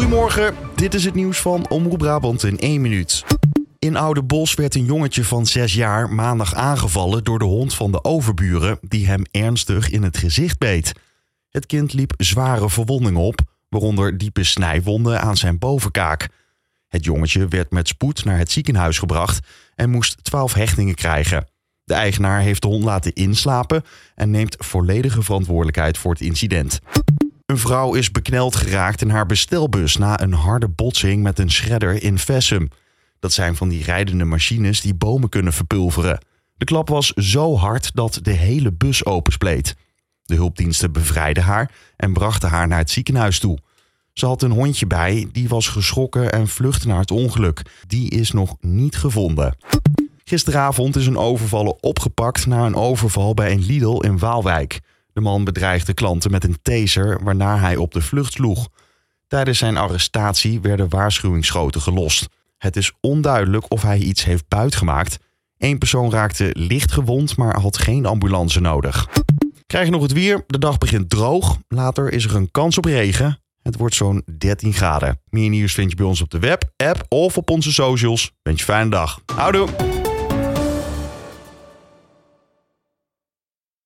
Goedemorgen, dit is het nieuws van Omroep Brabant in 1 minuut. In Oudenbosch werd een jongetje van 6 jaar maandag aangevallen door de hond van de overburen die hem ernstig in het gezicht beet. Het kind liep zware verwondingen op, waaronder diepe snijwonden aan zijn bovenkaak. Het jongetje werd met spoed naar het ziekenhuis gebracht en moest 12 hechtingen krijgen. De eigenaar heeft de hond laten inslapen en neemt volledige verantwoordelijkheid voor het incident. Een vrouw is bekneld geraakt in haar bestelbus na een harde botsing met een shredder in Vessem. Dat zijn van die rijdende machines die bomen kunnen verpulveren. De klap was zo hard dat de hele bus openspleet. De hulpdiensten bevrijdden haar en brachten haar naar het ziekenhuis toe. Ze had een hondje bij, die was geschrokken en vluchtte naar het ongeluk. Die is nog niet gevonden. Gisteravond is een overvaller opgepakt na een overval bij een Lidl in Waalwijk. De man bedreigde klanten met een taser, waarna hij op de vlucht sloeg. Tijdens zijn arrestatie werden waarschuwingsschoten gelost. Het is onduidelijk of hij iets heeft buitgemaakt. 1 persoon raakte licht gewond, maar had geen ambulance nodig. Krijg je nog het weer? De dag begint droog. Later is er een kans op regen. Het wordt zo'n 13 graden. Meer nieuws vind je bij ons op de web, app of op onze socials. Wens je een fijne dag. Houdoe!